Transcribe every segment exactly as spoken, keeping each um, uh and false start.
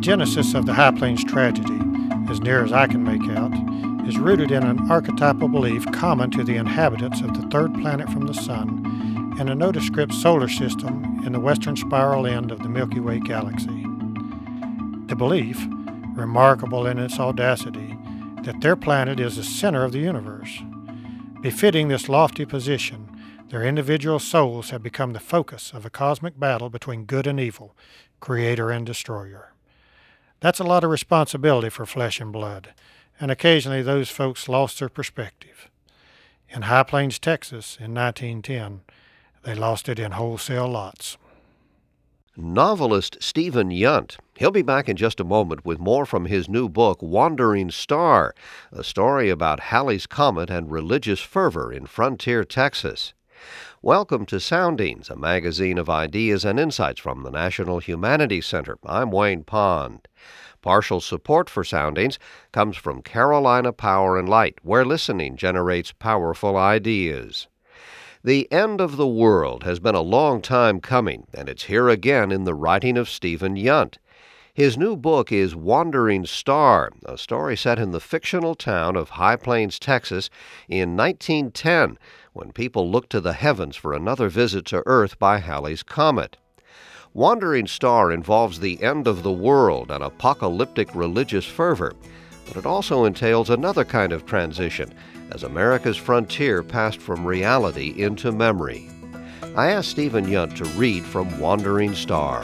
genesis of the High Plains tragedy, as near as I can make out, is rooted in an archetypal belief common to the inhabitants of the third planet from the Sun and a nondescript solar system in the western spiral end of the Milky Way galaxy. The belief, remarkable in its audacity, that their planet is the center of the universe. Befitting this lofty position, their individual souls have become the focus of a cosmic battle between good and evil, creator and destroyer. That's a lot of responsibility for flesh and blood, and occasionally those folks lost their perspective. In High Plains, Texas, in nineteen ten, they lost it in wholesale lots. Novelist Stephen Yunt. He'll be back in just a moment with more from his new book, Wandering Star, a story about Halley's Comet and religious fervor in frontier Texas. Welcome to Soundings, a magazine of ideas and insights from the National Humanities Center. I'm Wayne Pond. Partial support for Soundings comes from Carolina Power and Light, where listening generates powerful ideas. The end of the world has been a long time coming, and it's here again in the writing of Stephen Yunt. His new book is Wandering Star, a story set in the fictional town of High Plains, Texas, in nineteen ten, when people looked to the heavens for another visit to Earth by Halley's Comet. Wandering Star involves the end of the world and apocalyptic religious fervor, but it also entails another kind of transition, as America's frontier passed from reality into memory. I asked Stephen Yunt to read from Wandering Star.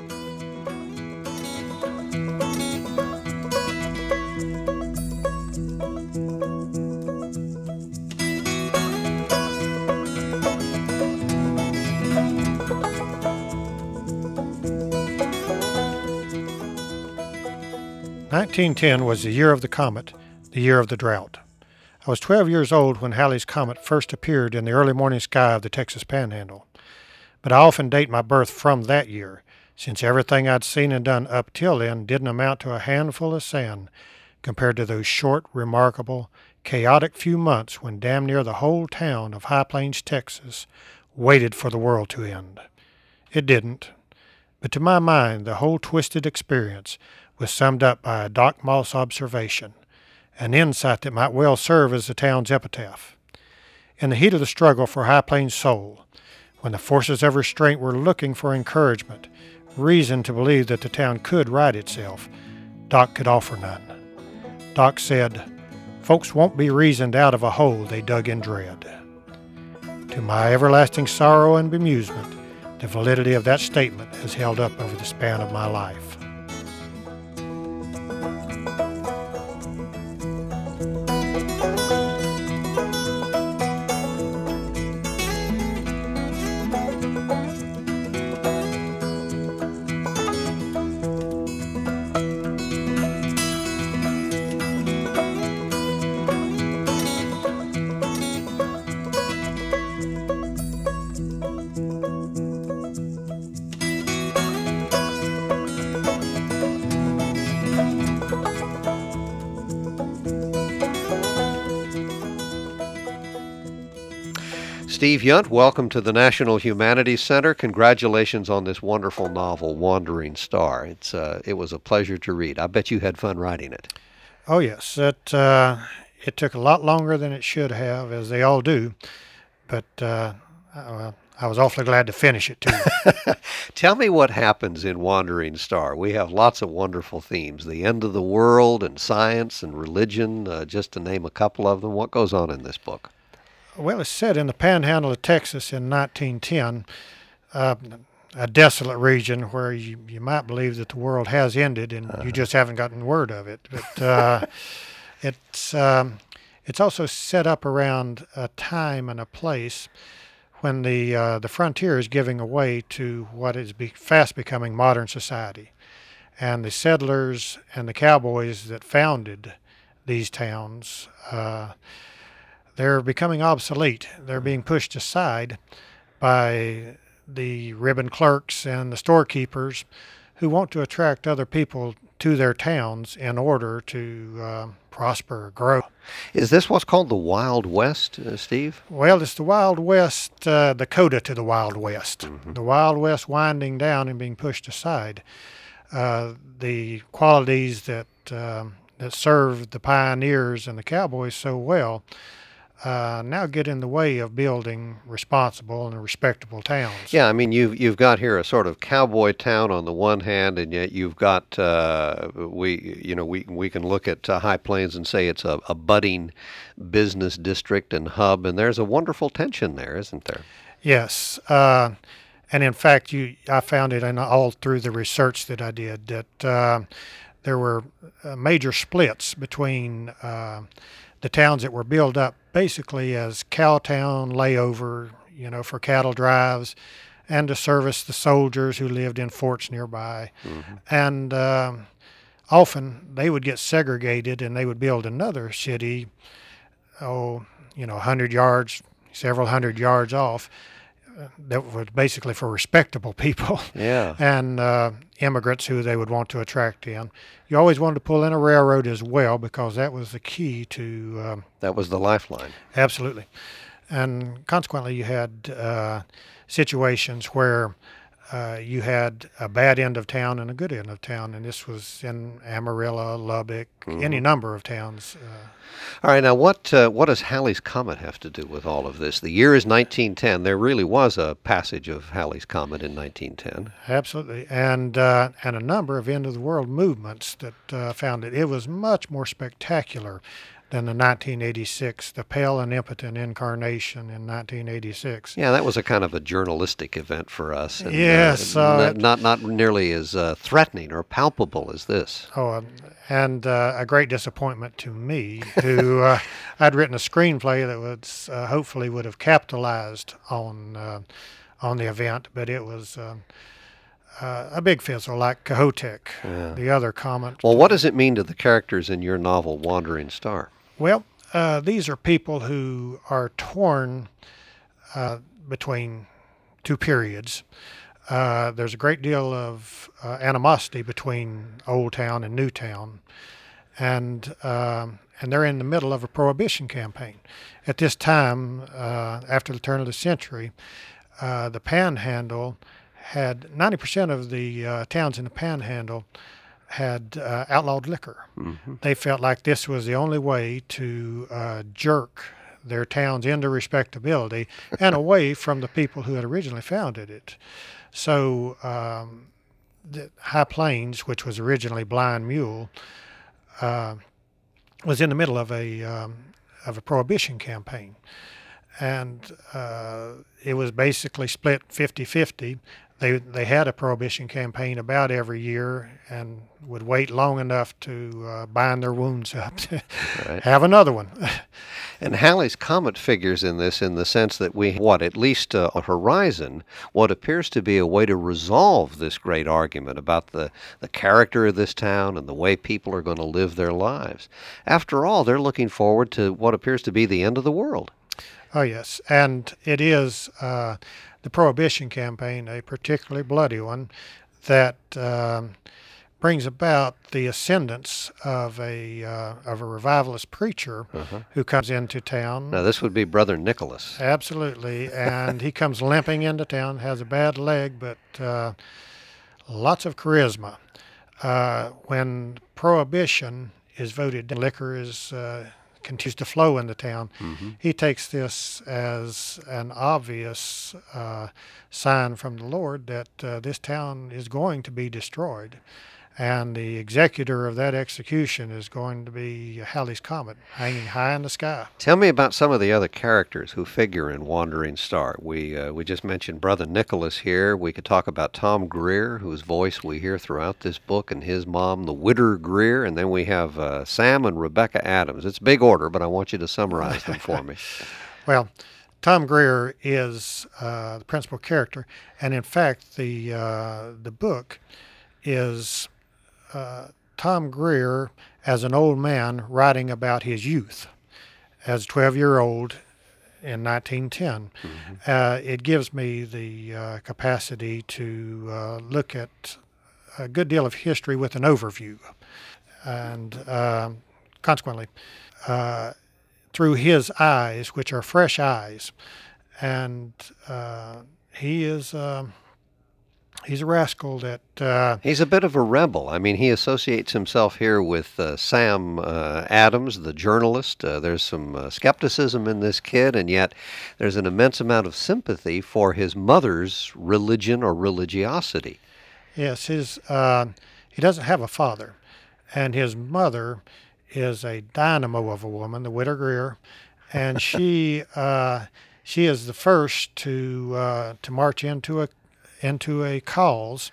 nineteen ten was the year of the comet, the year of the drought. I was twelve years old when Halley's Comet first appeared in the early morning sky of the Texas Panhandle. But I often date my birth from that year, since everything I'd seen and done up till then didn't amount to a handful of sand compared to those short, remarkable, chaotic few months when damn near the whole town of High Plains, Texas, waited for the world to end. It didn't. But to my mind, the whole twisted experience was summed up by a Doc Moss observation, an insight that might well serve as the town's epitaph. In the heat of the struggle for High Plains' soul, when the forces of restraint were looking for encouragement, reason to believe that the town could right itself, Doc could offer none. Doc said, "Folks won't be reasoned out of a hole they dug in dread." To my everlasting sorrow and bemusement, the validity of that statement has held up over the span of my life. Steve Yunt, welcome to the National Humanities Center. Congratulations on this wonderful novel, Wandering Star. It's uh, it was a pleasure to read. I bet you had fun writing it. Oh yes, it uh, it took a lot longer than it should have, as they all do, but uh, I, I was awfully glad to finish it too. Tell me what happens in Wandering Star. We have lots of wonderful themes: the end of the world, and science, and religion, uh, just to name a couple of them. What goes on in this book? Well, it's set in the Panhandle of Texas in nineteen ten, uh, a desolate region where you, you might believe that the world has ended and uh-huh. you just haven't gotten word of it. But uh, it's um, it's also set up around a time and a place when the uh, the frontier is giving way to what is be fast becoming modern society, and the settlers and the cowboys that founded these towns. Uh, They're becoming obsolete. They're being pushed aside by the ribbon clerks and the storekeepers who want to attract other people to their towns in order to uh, prosper or grow. Is this what's called the Wild West, uh, Steve? Well, it's the Wild West, uh, the coda to the Wild West. Mm-hmm. The Wild West winding down and being pushed aside. uh, the qualities that um, that served the pioneers and the cowboys so well uh, now get in the way of building responsible and respectable towns. Yeah, I mean you've you've got here a sort of cowboy town on the one hand, and yet you've got uh, we you know we we can look at uh, High Plains and say it's a, a budding business district and hub, and there's a wonderful tension there, isn't there? Yes, uh, and in fact, you I found it in all through the research that I did that uh, there were uh, major splits between uh, the towns that were built up basically as cowtown layover, you know, for cattle drives and to service the soldiers who lived in forts nearby. Mm-hmm. And um, often they would get segregated and they would build another city, oh, you know, a hundred yards, several hundred yards off, uh, that was basically for respectable people Yeah. and uh, immigrants who they would want to attract in. You always wanted to pull in a railroad as well because that was the key to um, That was the lifeline. absolutely. And consequently, you had uh, situations where uh, you had a bad end of town and a good end of town, and this was in Amarillo, Lubbock, Mm-hmm. any number of towns. Uh, All right, now what uh, what does Halley's Comet have to do with all of this? The year is nineteen ten. There really was a passage of Halley's Comet in nineteen ten. Absolutely, and uh, and a number of end of the world movements that uh, found it. It was much more spectacular than the nineteen eighty-six, the pale and impotent incarnation in nineteen eighty-six. Yeah, that was a kind of a journalistic event for us. And, Yes, uh, uh, n- not not nearly as uh, threatening or palpable as this. Oh, um, and uh, a great disappointment to me, who uh, I'd written a screenplay that was uh, hopefully would have capitalized on uh, on the event, but it was. Um, Uh, a big fizzle like Cahotek, Yeah. the other comet. Well, what does it mean to the characters in your novel, Wandering Star? Well, uh, these are people who are torn uh, between two periods. Uh, there's a great deal of uh, animosity between Old Town and New Town, and um, and they're in the middle of a prohibition campaign. At this time, uh, after the turn of the century, uh, the Panhandle had ninety percent of the uh, towns in the Panhandle had uh, outlawed liquor. Mm-hmm. They felt like this was the only way to uh, jerk their towns into respectability and away from the people who had originally founded it. So um, the High Plains, which was originally Blind Mule, uh, was in the middle of a um, of a prohibition campaign, and uh, it was basically split fifty-fifty. They they had a prohibition campaign about every year and would wait long enough to uh, bind their wounds up to Right. have another one. And Halley's Comet figures in this in the sense that we, what, at least uh, on horizon, what appears to be a way to resolve this great argument about the, the character of this town and the way people are going to live their lives. After all, they're looking forward to what appears to be the end of the world. Oh yes, and it is uh, the prohibition campaign, a particularly bloody one, that um, brings about the ascendance of a uh, of a revivalist preacher Uh-huh. who comes into town. Now, this would be Brother Nicholas. Absolutely, and he comes limping into town, has a bad leg, but uh, lots of charisma. Uh, when prohibition is voted, liquor is uh, continues to flow into town. Mm-hmm. He takes this as an obvious uh, sign from the Lord that uh, this town is going to be destroyed. And the executor of that execution is going to be Halley's Comet, hanging high in the sky. Tell me about some of the other characters who figure in Wandering Star. We uh, we just mentioned Brother Nicholas here. We could talk about Tom Greer, whose voice we hear throughout this book, and his mom, the Widder Greer. And then we have uh, Sam and Rebecca Adams. It's big order, but I want you to summarize them for me. Well, Tom Greer is uh, the principal character, and in fact, the uh, the book is uh, Tom Greer as an old man writing about his youth as a twelve-year-old in nineteen ten. Mm-hmm. Uh, it gives me the uh, capacity to uh, look at a good deal of history with an overview, and um consequently, uh, through his eyes, which are fresh eyes, and uh, he is um he's a rascal that... Uh, He's a bit of a rebel. I mean, he associates himself here with uh, Sam uh, Adams, the journalist. Uh, there's some uh, skepticism in this kid, and yet there's an immense amount of sympathy for his mother's religion or religiosity. yes, his uh, he doesn't have a father, and his mother is a dynamo of a woman, the Widow Greer, and she uh, she is the first to uh, to march into a into a cause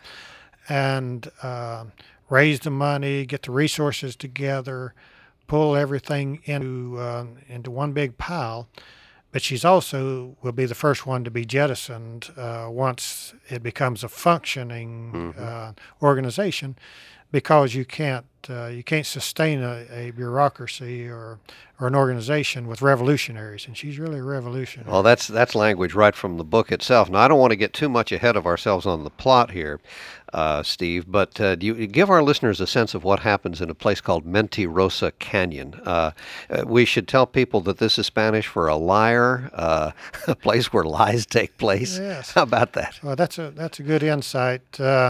and uh, raise the money, get the resources together, pull everything into uh, into one big pile. But she's also will be the first one to be jettisoned uh, once it becomes a functioning Mm-hmm. uh, organization, because you can't uh, you can't sustain a, a bureaucracy or or an organization with revolutionaries, and she's really a revolutionary. Well, that's that's language right from the book itself. Now, I don't want to get too much ahead of ourselves on the plot here, uh, Steve, but uh, do you give our listeners a sense of what happens in a place called Mentirosa Canyon? Uh, uh, we should tell people that this is Spanish for a liar, uh, a place where lies take place. Yes. How about that? Well, that's a that's a good insight. Uh,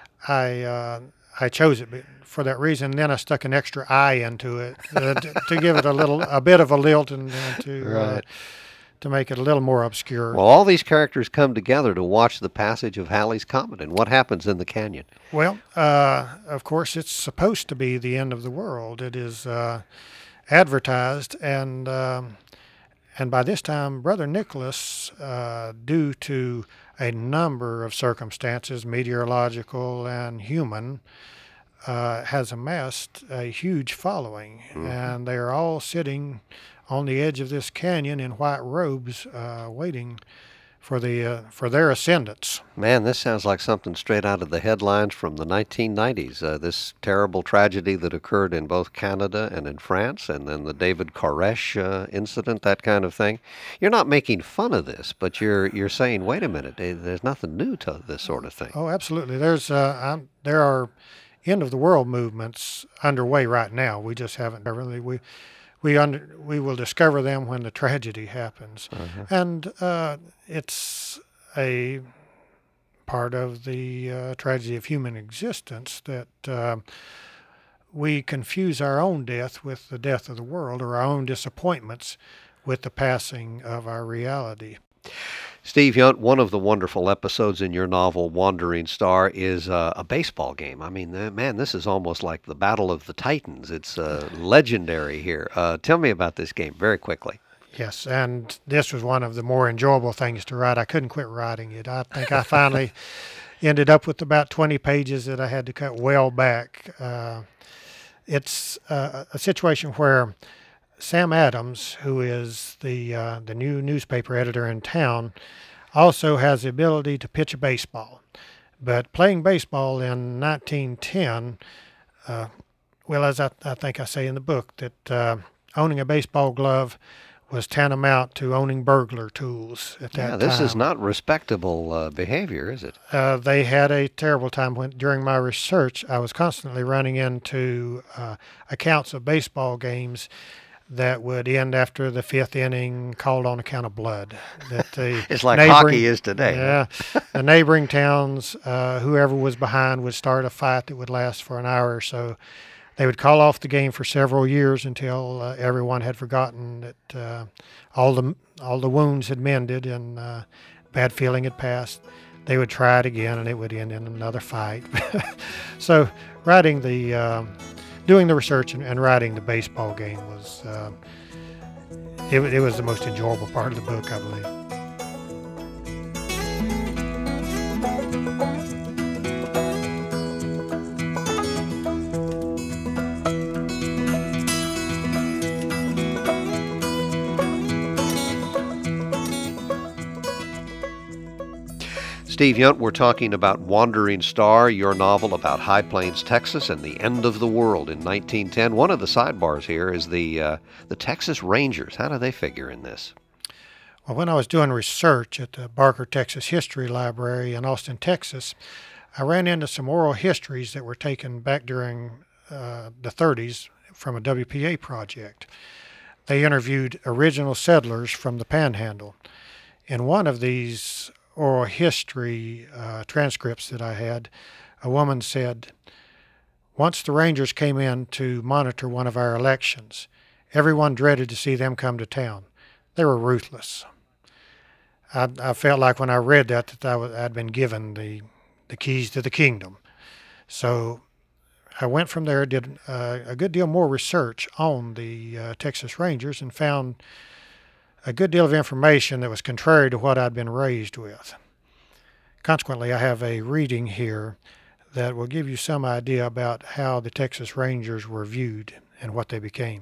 I uh, I chose it for that reason. And then I stuck an extra I into it uh, to, to give it a little, a bit of a lilt, and, and to uh, Right. to make it a little more obscure. Well, all these characters come together to watch the passage of Halley's Comet and what happens in the canyon. Well, uh, of course, it's supposed to be the end of the world. It is uh, advertised, and um, and by this time, Brother Nicholas, uh, due to a number of circumstances, meteorological and human, uh, has amassed a huge following, Mm-hmm. and they are all sitting on the edge of this canyon in white robes, uh, waiting for the uh, for their ascendants. Man, this sounds like something straight out of the headlines from the nineteen nineties. Uh, this terrible tragedy that occurred in both Canada and in France, and then the David Koresh uh, incident, that kind of thing. You're not making fun of this, but you're you're saying, wait a minute, eh, there's nothing new to this sort of thing. Oh, absolutely. There's uh, I'm, there are end of the world movements underway right now. We just haven't really we we under we will discover them when the tragedy happens, Uh-huh. and uh, it's a part of the uh, tragedy of human existence that uh, we confuse our own death with the death of the world, or our own disappointments with the passing of our reality. Steve Yunt, one of the wonderful episodes in your novel, Wandering Star, is uh, a baseball game. I mean, uh, man, this is almost like the Battle of the Titans. It's uh, legendary here. Uh, tell me about this game very quickly. Yes, and this was one of the more enjoyable things to write. I couldn't quit writing it. I think I finally ended up with about twenty pages that I had to cut well back. Uh, it's uh, a situation where Sam Adams, who is the uh, the new newspaper editor in town, also has the ability to pitch a baseball. But playing baseball in nineteen ten, uh, well, as I, I think I say in the book, that uh, owning a baseball glove was tantamount to owning burglar tools at that Yeah, time. this is not respectable uh, behavior, is it? Uh, they had a terrible time when, during my research, I was constantly running into uh, accounts of baseball games that would end after the fifth inning, called on account of blood. That the It's like neighboring- hockey is today. Yeah, the neighboring towns, uh, whoever was behind would start a fight that would last for an hour or so. They would call off the game for several years until uh, everyone had forgotten that uh, all the all the wounds had mended and uh, bad feeling had passed. They would try it again, and it would end in another fight. So, writing the, uh, doing the research and, and writing the baseball game was, uh, it, it was the most enjoyable part of the book, I believe. Steve Yunt, we're talking about Wandering Star, your novel about High Plains, Texas, and the end of the world in nineteen ten. One of the sidebars here is the uh, the Texas Rangers. How do they figure in this? Well, when I was doing research at the Barker Texas History Library in Austin, Texas, I ran into some oral histories that were taken back during uh, the thirties from a W P A project. They interviewed original settlers from the Panhandle. In one of these oral history uh, transcripts that I had, a woman said, once the Rangers came in to monitor one of our elections, everyone dreaded to see them come to town. They were ruthless. I, I felt like when I read that that I was, I'd been given the, the keys to the kingdom. So I went from there, did uh, a good deal more research on the uh, Texas Rangers, and found a good deal of information that was contrary to what I'd been raised with. Consequently, I have a reading here that will give you some idea about how the Texas Rangers were viewed and what they became.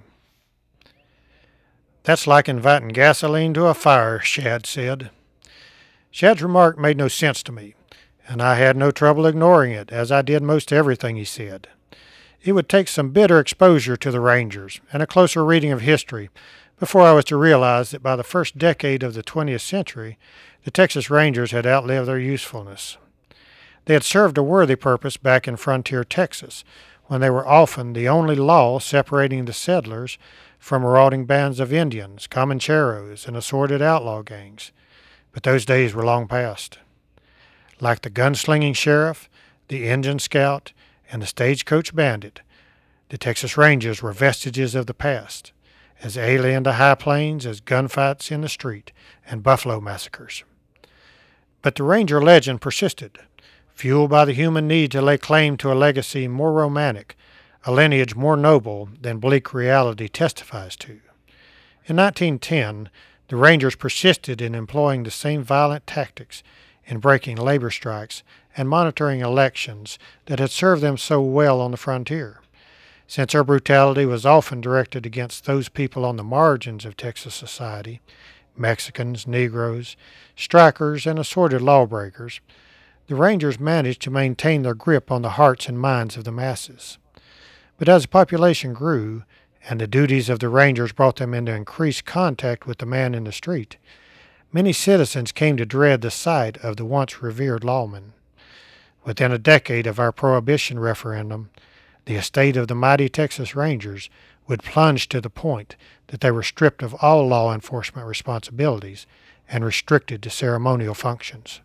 That's like inviting gasoline to a fire, Shad said. Shad's remark made no sense to me, and I had no trouble ignoring it, as I did most everything he said. It would take some bitter exposure to the Rangers and a closer reading of history before I was to realize that by the first decade of the twentieth century, the Texas Rangers had outlived their usefulness. They had served a worthy purpose back in frontier Texas, when they were often the only law separating the settlers from marauding bands of Indians, Comancheros, and assorted outlaw gangs. But those days were long past. Like the gunslinging sheriff, the Indian scout, and the stagecoach bandit, the Texas Rangers were vestiges of the past, as alien to High Plains as gunfights in the street and buffalo massacres. But the Ranger legend persisted, fueled by the human need to lay claim to a legacy more romantic, a lineage more noble than bleak reality testifies to. In nineteen ten, the Rangers persisted in employing the same violent tactics in breaking labor strikes and monitoring elections that had served them so well on the frontier. Since their brutality was often directed against those people on the margins of Texas society, Mexicans, Negroes, strikers, and assorted lawbreakers, the Rangers managed to maintain their grip on the hearts and minds of the masses. But as the population grew, and the duties of the Rangers brought them into increased contact with the man in the street, many citizens came to dread the sight of the once revered lawman. Within a decade of our Prohibition referendum, the estate of the mighty Texas Rangers would plunge to the point that they were stripped of all law enforcement responsibilities and restricted to ceremonial functions.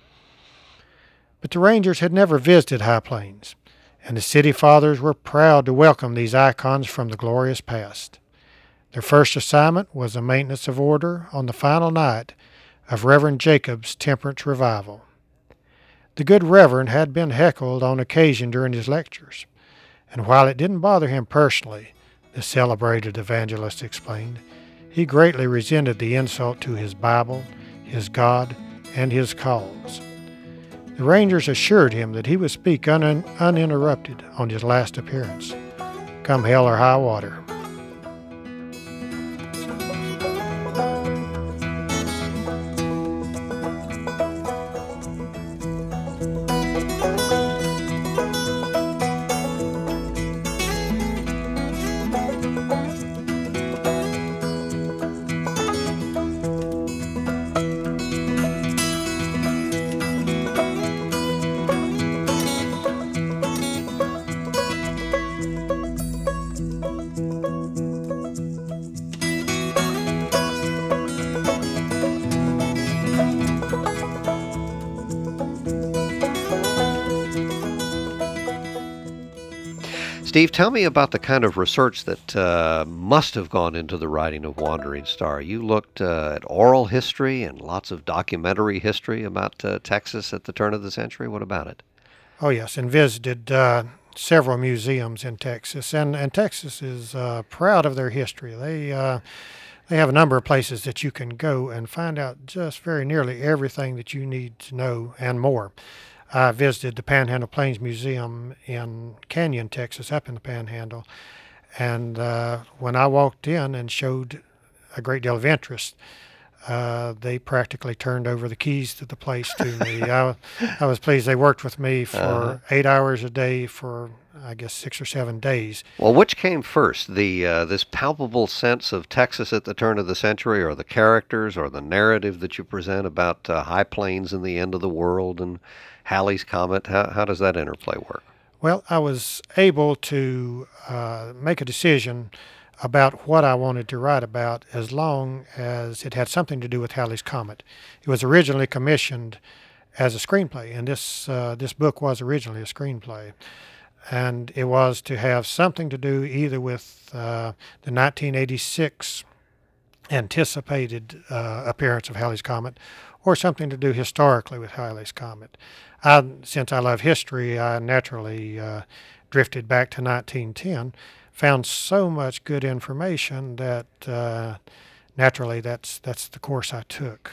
But the Rangers had never visited High Plains, and the city fathers were proud to welcome these icons from the glorious past. Their first assignment was the maintenance of order on the final night of Reverend Jacob's temperance revival. The good Reverend had been heckled on occasion during his lectures, and while it didn't bother him personally, the celebrated evangelist explained, he greatly resented the insult to his Bible, his God, and his cause. The Rangers assured him that he would speak un- uninterrupted on his last appearance, come hell or high water. Steve, tell me about the kind of research that uh, must have gone into the writing of Wandering Star. You looked uh, at oral history and lots of documentary history about uh, Texas at the turn of the century. What about it? Oh, yes, and visited uh, several museums in Texas, and, and Texas is uh, proud of their history. They uh, they have a number of places that you can go and find out just very nearly everything that you need to know and more. I visited the Panhandle Plains Museum in Canyon, Texas, up in the Panhandle, and uh, when I walked in and showed a great deal of interest, uh, they practically turned over the keys to the place to me. I, I was pleased. They worked with me for uh-huh. eight hours a day for, I guess, six or seven days. Well, which came first, the uh, this palpable sense of Texas at the turn of the century, or the characters, or the narrative that you present about uh, High Plains and the end of the world and Halley's Comet? How, how does that interplay work? Well, I was able to uh, make a decision about what I wanted to write about as long as it had something to do with Halley's Comet. It was originally commissioned as a screenplay, and this uh, this book was originally a screenplay. And it was to have something to do either with uh, the nineteen eighty-six anticipated uh, appearance of Halley's Comet, or something to do historically with Halley's Comet. I, since I love history, I naturally uh, drifted back to nineteen ten, found so much good information that uh, naturally that's that's the course I took.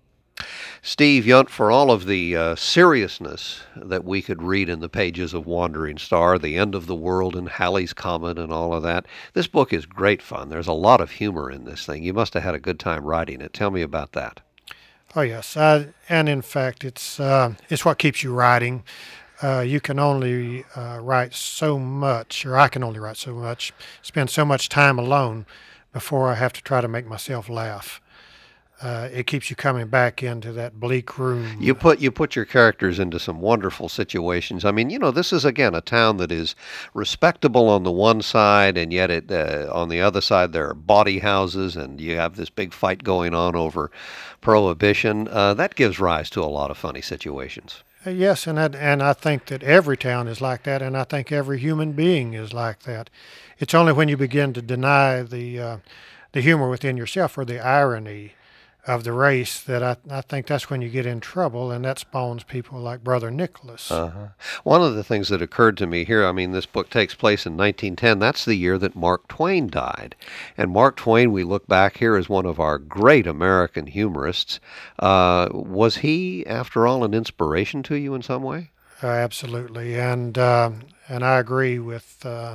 Steve Yunt, for all of the uh, seriousness that we could read in the pages of Wandering Star, the end of the world and Halley's Comet and all of that, this book is great fun. There's a lot of humor in this thing. You must have had a good time writing it. Tell me about that. Oh yes, I, and in fact, it's uh, it's what keeps you writing. Uh, you can only uh, write so much, or I can only write so much, spend so much time alone before I have to try to make myself laugh. Uh, it keeps you coming back into that bleak room. You put you put your characters into some wonderful situations. I mean, you know, this is again a town that is respectable on the one side, and yet it uh, on the other side there are bawdy houses, and you have this big fight going on over prohibition. Uh, that gives rise to a lot of funny situations. Uh, yes, and I, and I think that every town is like that, and I think every human being is like that. It's only when you begin to deny the uh, the humor within yourself or the irony of the race that I, I think that's when you get in trouble, and that spawns people like Brother Nicholas. Uh-huh. One of the things that occurred to me here, I mean, this book takes place in nineteen ten. That's the year that Mark Twain died. And Mark Twain, we look back here as one of our great American humorists. Uh, was he, after all, an inspiration to you in some way? Uh, absolutely, and uh, and I agree with, uh,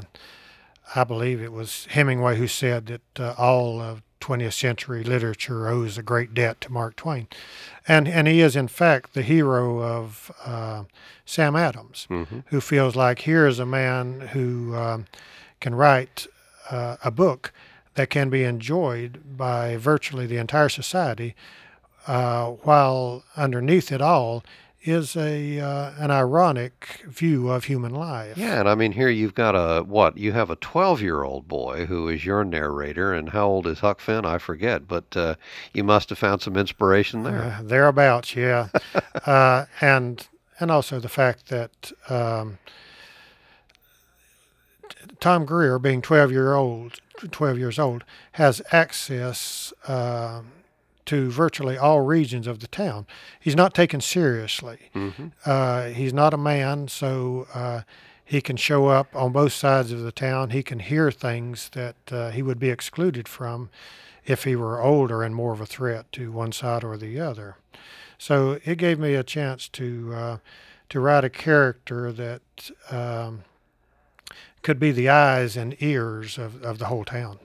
I believe it was Hemingway who said that uh, all of twentieth century literature owes a great debt to Mark Twain. And and he is, in fact, the hero of uh, Sam Adams, mm-hmm. who feels like here is a man who um, can write uh, a book that can be enjoyed by virtually the entire society, uh, while underneath it all is a uh, an ironic view of human life. Yeah, and I mean, here you've got a, what, you have a twelve-year-old boy who is your narrator, and how old is Huck Finn? I forget, but uh, you must have found some inspiration there. Uh, thereabouts, yeah. uh, and and also the fact that um, Tom Greer, being twelve year old, twelve years old, has access Uh, to virtually all regions of the town. He's not taken seriously. Mm-hmm. Uh, he's not a man, so uh, he can show up on both sides of the town. He can hear things that uh, he would be excluded from if he were older and more of a threat to one side or the other. So it gave me a chance to uh, to write a character that um, could be the eyes and ears of, of the whole town.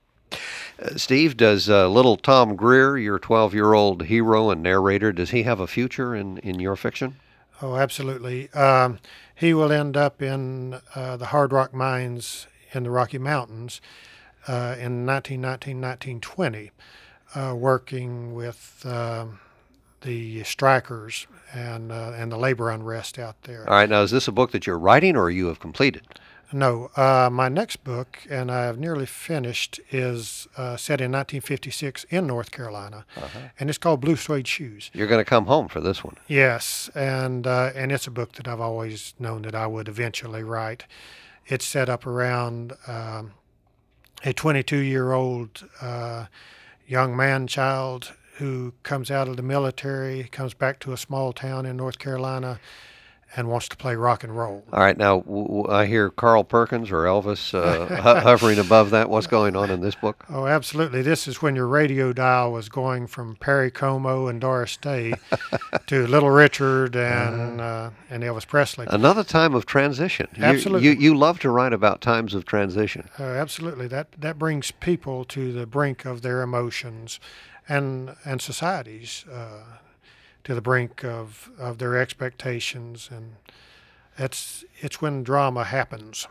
Uh, Steve, does uh, little Tom Greer, your twelve-year-old hero and narrator, does he have a future in, in your fiction? Oh, absolutely. Um, he will end up in uh, the hard rock mines in the Rocky Mountains uh, in nineteen nineteen, nineteen twenty, uh, working with uh, the strikers and uh, and the labor unrest out there. All right. Now, is this a book that you're writing or you have completed? No, uh, my next book, and I have nearly finished, is uh, set in nineteen fifty-six in North Carolina, uh-huh. and it's called Blue Suede Shoes. You're going to come home for this one. Yes, and uh, and it's a book that I've always known that I would eventually write. It's set up around um, a twenty-two-year-old uh, young man-child who comes out of the military, comes back to a small town in North Carolina, and wants to play rock and roll. All right, now w- w- I hear Carl Perkins or Elvis uh, ho- hovering above that. What's going on in this book? Oh, absolutely. This is when your radio dial was going from Perry Como and Doris Day to Little Richard and uh, and Elvis Presley. Another time of transition. Absolutely. You, you, you love to write about times of transition. Uh, absolutely. That that brings people to the brink of their emotions, and and societies. Uh, to the brink of, of their expectations, and it's it's when drama happens.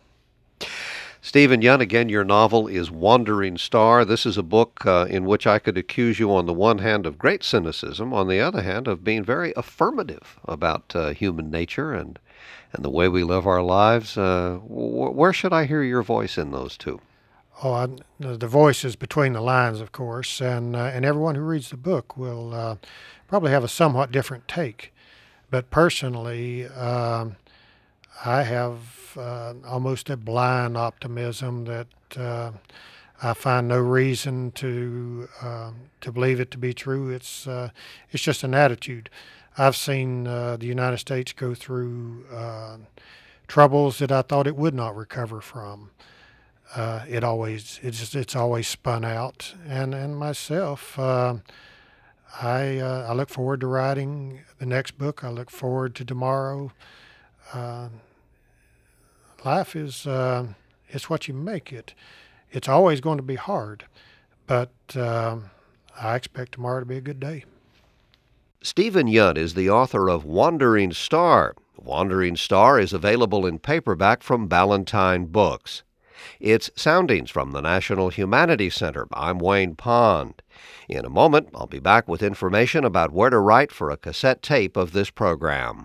Stephen Yunt, again, your novel is Wandering Star. This is a book uh, in which I could accuse you on the one hand of great cynicism, on the other hand of being very affirmative about uh, human nature and, and the way we live our lives. Uh, wh- where should I hear your voice in those two? Oh, I, the voice is between the lines, of course, and uh, and everyone who reads the book will uh, probably have a somewhat different take. But personally, um, I have uh, almost a blind optimism that uh, I find no reason to uh, to believe it to be true. It's uh, it's just an attitude. I've seen uh, the United States go through uh, troubles that I thought it would not recover from. Uh, it always it's just, it's always spun out, and and myself, uh, I uh, I look forward to writing the next book. I look forward to tomorrow. Uh, life is uh, it's what you make it. It's always going to be hard, but um, I expect tomorrow to be a good day. Stephen Yunt is the author of Wandering Star. Wandering Star is available in paperback from Ballantine Books. It's Soundings from the National Humanities Center. I'm Wayne Pond. In a moment, I'll be back with information about where to write for a cassette tape of this program.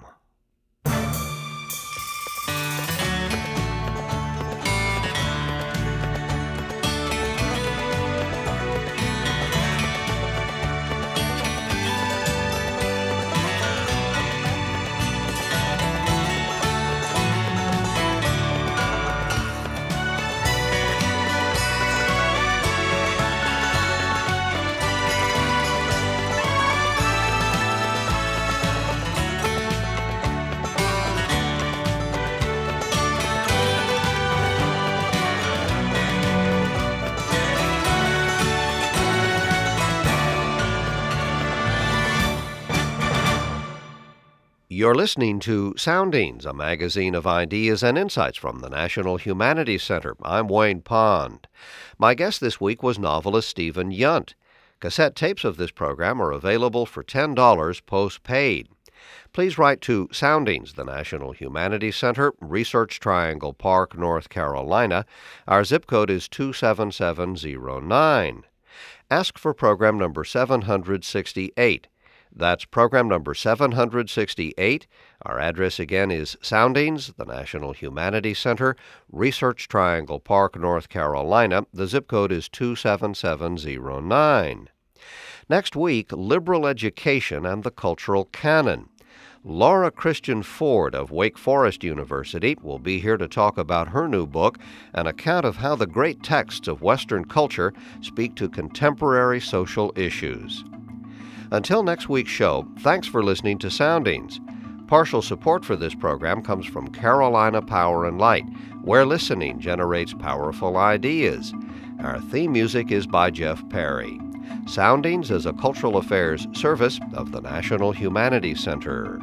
You're listening to Soundings, a magazine of ideas and insights from the National Humanities Center. I'm Wayne Pond. My guest this week was novelist Stephen Yunt. Cassette tapes of this program are available for ten dollars postpaid. Please write to Soundings, the National Humanities Center, Research Triangle Park, North Carolina. Our zip code is two seven seven zero nine. Ask for program number seven hundred sixty-eight. That's program number seven hundred sixty-eight. Our address again is Soundings, the National Humanities Center, Research Triangle Park, North Carolina. The zip code is two seven seven zero nine. Next week, liberal education and the cultural canon. Laura Christian Ford of Wake Forest University will be here to talk about her new book, an account of how the great texts of Western culture speak to contemporary social issues. Until next week's show, thanks for listening to Soundings. Partial support for this program comes from Carolina Power and Light, where listening generates powerful ideas. Our theme music is by Jeff Perry. Soundings is a cultural affairs service of the National Humanities Center.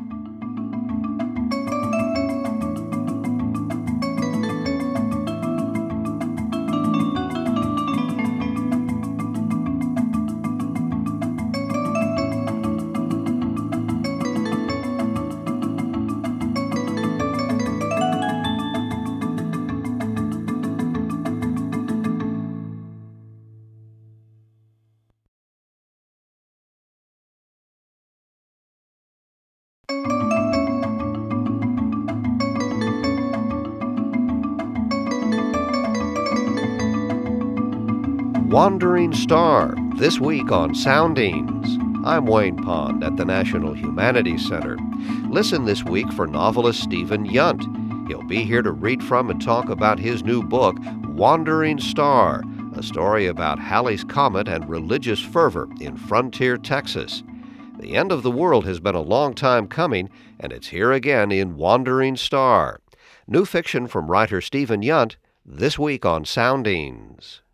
Wandering Star, this week on Soundings. I'm Wayne Pond at the National Humanities Center. Listen this week for novelist Stephen Yunt. He'll be here to read from and talk about his new book, Wandering Star, a story about Halley's Comet and religious fervor in Frontier, Texas. The end of the world has been a long time coming, and it's here again in Wandering Star. New fiction from writer Stephen Yunt, this week on Soundings.